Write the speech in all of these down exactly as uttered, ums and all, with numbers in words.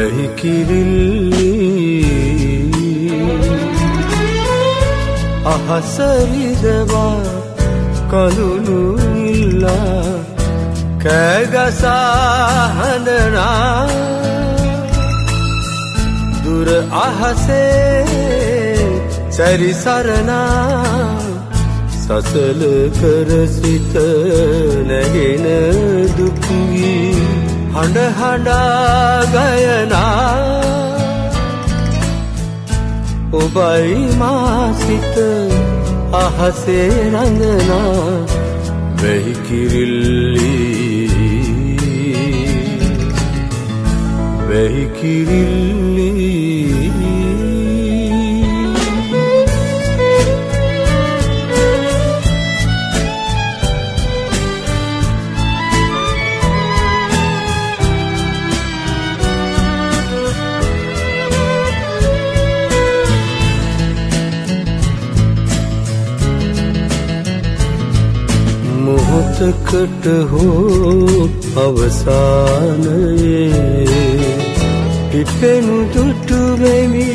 වැහි කිරිල්ලි අහසරිදවා කඳුළු ඉල්ලා කෑගසා හඬනා දුර අහසේ සැරිසරනා සසල කර සිත නැගෙන දුක්ගී හඬ හඬා ගයනා ඔබයි මා සිත අහසේ රඟනා වැහි කිරිල්ලි වැහි කිරිල්ලි මොහොතකට හෝ අවසානයේ පිපෙනු දුටු වෙමි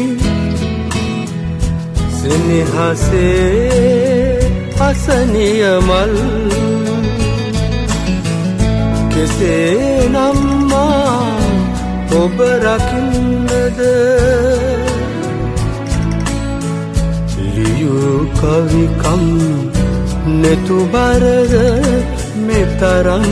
සෙනෙහසේ අසනිය මල් කෙසේ නම් මා ඔබ රකින්නද ලියූ කවිකම් netu barad metaran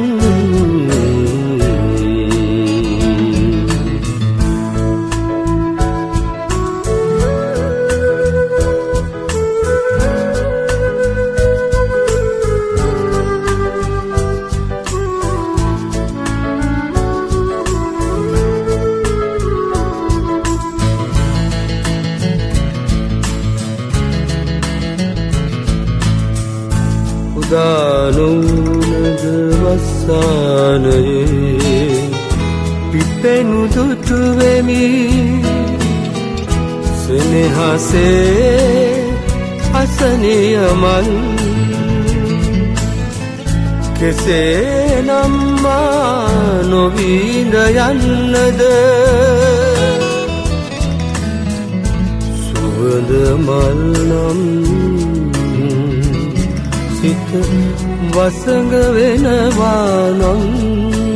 දානුනද වස්සානයේ පිපෙනු දුටු වෙමි සෙනෙහසේ අසනිය මල් කෙසේ නම් මා නොවිඳ යන්නද සුවඳ මල් නම් සිත වසඟ වෙනවා නම්